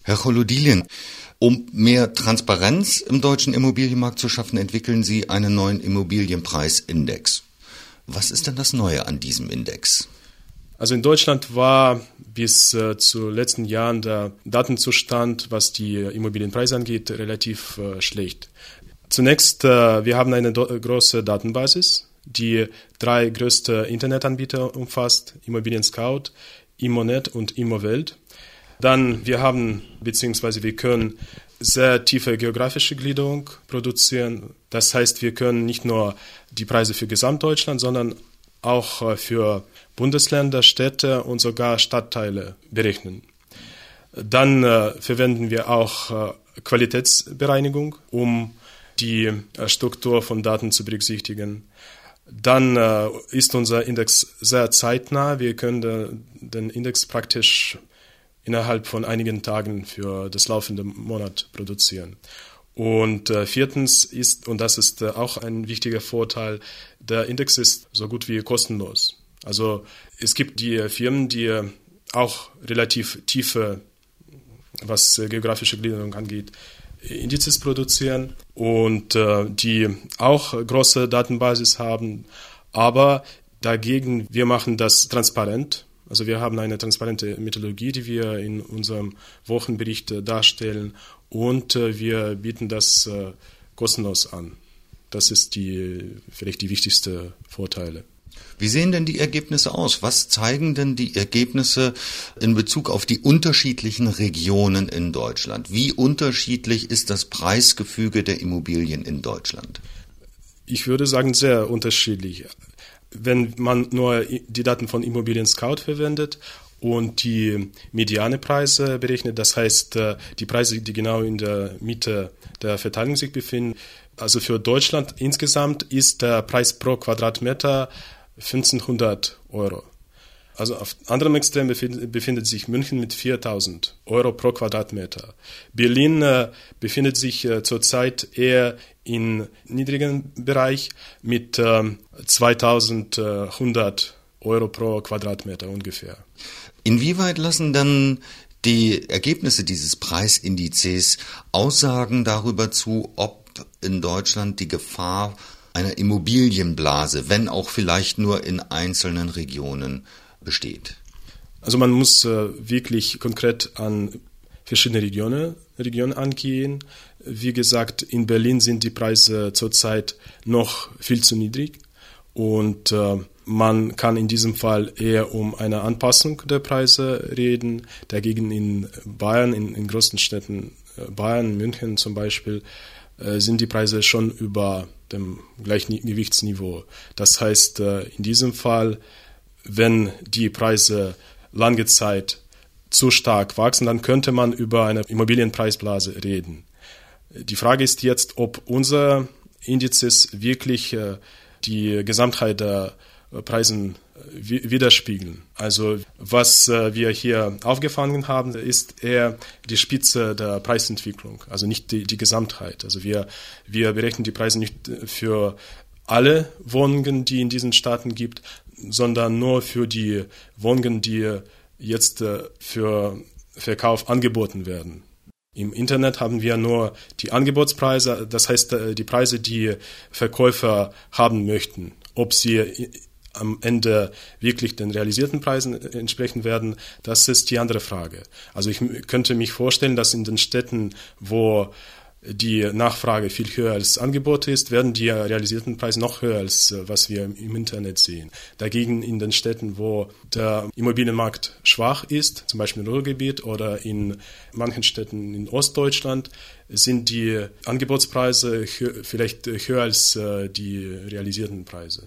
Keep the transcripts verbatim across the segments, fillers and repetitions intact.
Herr Cholodilin, um mehr Transparenz im deutschen Immobilienmarkt zu schaffen, entwickeln Sie einen neuen Immobilienpreisindex. Was ist denn das Neue an diesem Index? Also in Deutschland war bis äh, zu letzten Jahren der Datenzustand, was die Immobilienpreise angeht, relativ äh, schlecht. Zunächst, äh, wir haben eine do- große Datenbasis, die drei größte Internetanbieter umfasst, Immobilien Scout, Immonet und Immowelt. Dann, wir haben, beziehungsweise wir können sehr tiefe geografische Gliederung produzieren. Das heißt, wir können nicht nur die Preise für Gesamtdeutschland, sondern auch für Bundesländer, Städte und sogar Stadtteile berechnen. Dann äh, verwenden wir auch äh, Qualitätsbereinigung, um die äh, Struktur von Daten zu berücksichtigen. Dann äh, ist unser Index sehr zeitnah. Wir können de, den Index praktisch innerhalb von einigen Tagen für das laufende Monat produzieren. Und äh, viertens ist, und das ist äh, auch ein wichtiger Vorteil, der Index ist so gut wie kostenlos. Also es gibt die Firmen, die auch relativ tiefe, was äh, geografische Gliederung angeht, Indizes produzieren und äh, die auch große Datenbasis haben, aber dagegen, wir machen das transparent. Also wir haben eine transparente Methodologie, die wir in unserem Wochenbericht äh, darstellen und äh, wir bieten das äh, kostenlos an. Das ist die vielleicht die wichtigste Vorteile. Wie sehen denn die Ergebnisse aus? Was zeigen denn die Ergebnisse in Bezug auf die unterschiedlichen Regionen in Deutschland? Wie unterschiedlich ist das Preisgefüge der Immobilien in Deutschland? Ich würde sagen, sehr unterschiedlich. Wenn man nur die Daten von Immobilien Scout verwendet und die mediane Preise berechnet, das heißt die Preise, die genau in der Mitte der Verteilung sich befinden. Also für Deutschland insgesamt ist der Preis pro Quadratmeter fünfzehnhundert Euro. Also auf anderem Extrem befindet, befindet sich München mit viertausend Euro pro Quadratmeter. Berlin äh, befindet sich äh, zurzeit eher im niedrigen Bereich mit äh, zweitausendeinhundert Euro pro Quadratmeter ungefähr. Inwieweit lassen dann die Ergebnisse dieses Preisindizes Aussagen darüber zu, ob in Deutschland die Gefahr einer Immobilienblase, wenn auch vielleicht nur in einzelnen Regionen, besteht? Also man muss äh, wirklich konkret an verschiedene Regionen, Regionen angehen. Wie gesagt, in Berlin sind die Preise zurzeit noch viel zu niedrig und äh, man kann in diesem Fall eher um eine Anpassung der Preise reden. Dagegen in Bayern, in, in großen Städten, äh, Bayern, München zum Beispiel, äh, sind die Preise schon über dem Gleichgewichtsniveau. Das heißt, äh, in diesem Fall, wenn die Preise lange Zeit zu stark wachsen, dann könnte man über eine Immobilienpreisblase reden. Die Frage ist jetzt, ob unser Indizes wirklich äh, die Gesamtheit der äh, Preisen äh, widerspiegeln. Also was äh, wir hier aufgefangen haben, ist eher die Spitze der Preisentwicklung, also nicht die, die Gesamtheit. Also wir, wir berechnen die Preise nicht für alle Wohnungen, die in diesen Staaten gibt, sondern nur für die Wohnungen, die jetzt äh, für Verkauf angeboten werden. Im Internet haben wir nur die Angebotspreise, das heißt äh, die Preise, die Verkäufer haben möchten. Ob sie am Ende wirklich den realisierten Preisen entsprechen werden, das ist die andere Frage. Also ich könnte mich vorstellen, dass in den Städten, wo die Nachfrage viel höher als Angebot ist, werden die realisierten Preise noch höher als was wir im Internet sehen. Dagegen in den Städten, wo der Immobilienmarkt schwach ist, zum Beispiel im Ruhrgebiet oder in manchen Städten in Ostdeutschland, sind die Angebotspreise vielleicht höher als die realisierten Preise.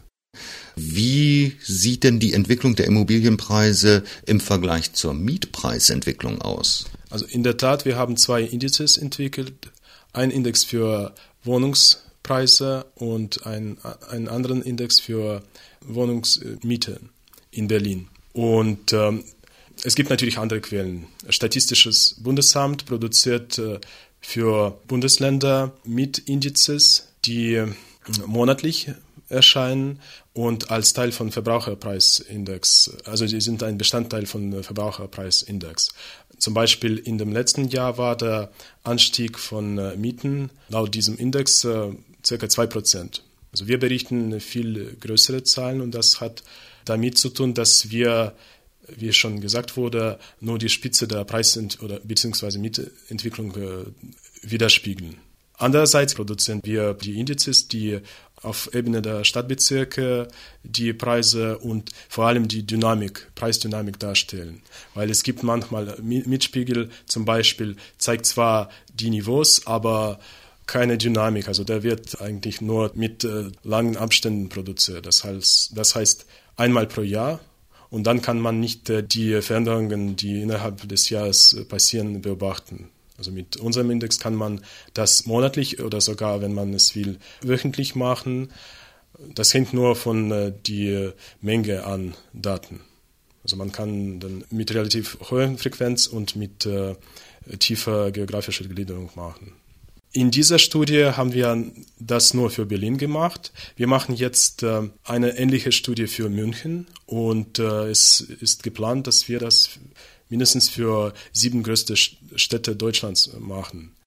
Wie sieht denn die Entwicklung der Immobilienpreise im Vergleich zur Mietpreisentwicklung aus? Also in der Tat, wir haben zwei Indizes entwickelt. Ein Index für Wohnungspreise und ein, einen anderen Index für Wohnungsmiete in Berlin. Und ähm, es gibt natürlich andere Quellen. Statistisches Bundesamt produziert äh, für Bundesländer Mietindizes, die äh, monatlich erscheinen und als Teil von Verbraucherpreisindex, also sie sind ein Bestandteil von Verbraucherpreisindex. Zum Beispiel in dem letzten Jahr war der Anstieg von äh, Mieten laut diesem Index äh, ca. zwei Prozent. Also wir berichten viel größere Zahlen und das hat damit zu tun, dass wir, wie schon gesagt wurde, nur die Spitze der Preis- oder beziehungsweise Mietentwicklung äh, widerspiegeln. Andererseits produzieren wir die Indizes, die auf Ebene der Stadtbezirke die Preise und vor allem die Dynamik, Preisdynamik darstellen. Weil es gibt manchmal Mietspiegel, zum Beispiel zeigt zwar die Niveaus, aber keine Dynamik. Also der wird eigentlich nur mit äh, langen Abständen produziert. Das heißt, das heißt einmal pro Jahr. Und dann kann man nicht äh, die Veränderungen, die innerhalb des Jahres äh, passieren, beobachten. Also mit unserem Index kann man das monatlich oder sogar, wenn man es will, wöchentlich machen. Das hängt nur von äh, die Menge an Daten. Also man kann dann mit relativ hoher Frequenz und mit äh, tiefer geografischer Gliederung machen. In dieser Studie haben wir das nur für Berlin gemacht. Wir machen jetzt äh, eine ähnliche Studie für München und äh, es ist geplant, dass wir das mindestens für sieben größte Städte Deutschlands machen.